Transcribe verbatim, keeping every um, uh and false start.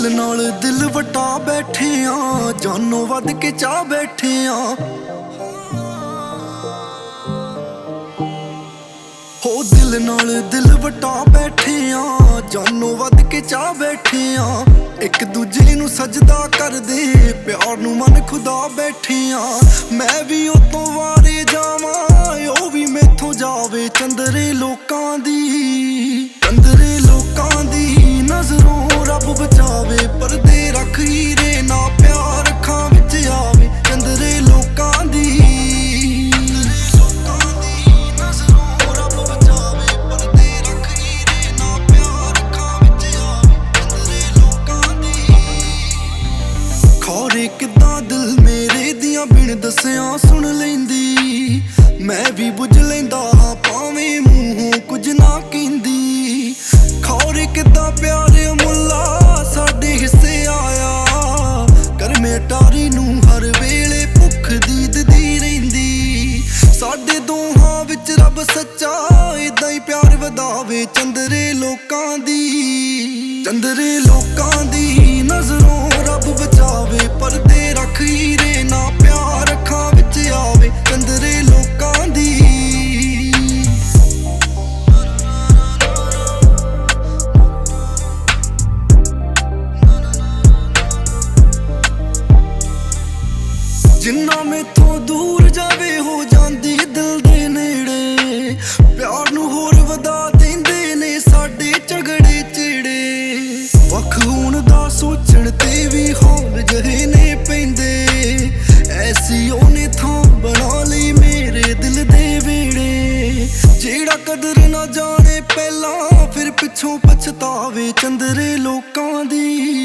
दिल नाल दिल वटा बैठे आ, जानों वध के चाह बैठे आ। हो दिल नाल दिल वटा बैठे आ, जानों वध के चाह बैठे आ। एक दूजे नू सजदा कर दे, प्यार नू मन खुदा बैठे आ। मैं भी उतों वारे जावां, ओ भी मैथों जावे चंदरे लोकां दी। चंदरे लोकां दी नजरों रब बचावे, परदे रख हीरे ना प्यार अखां विच आवे। चंदरे लोकां दी खौरे किदां दिल मेरे दियां बिन दसिया सुन लैंदी। मैं भी बुझ लैंदा हां भावें मूंहों कुछ ना कहंदी। खौरे किदां प्यार मुल्ला साडे हिस्से आया, कर मेटारी नूं हर वेले भुख दीददी रहिंदी। साडे दोहां विच रब सच्चा इदां ही प्यार वधावे। चंदरे लोकां दी चंदरे लोकां दी नजरों रब बचावे, परदे रख हीरे ना प्यार अखां विच आवे। चंदरे लोकां दी जिन्ना मैथों दूर जावे हो जांदी दिल दे नेड़े। प्यार नू होर वधा देंदे ने साडे झगड़े चिड़े। वख होण दा सोचण ते भी हौल जहे ने पैंदे। ऐसी ओने थां बना लई मेरे दिल दे वेड़े। जेड़ा कदर ना जाने पहला फिर पिछों पछतावे। चंदरे लोकां दी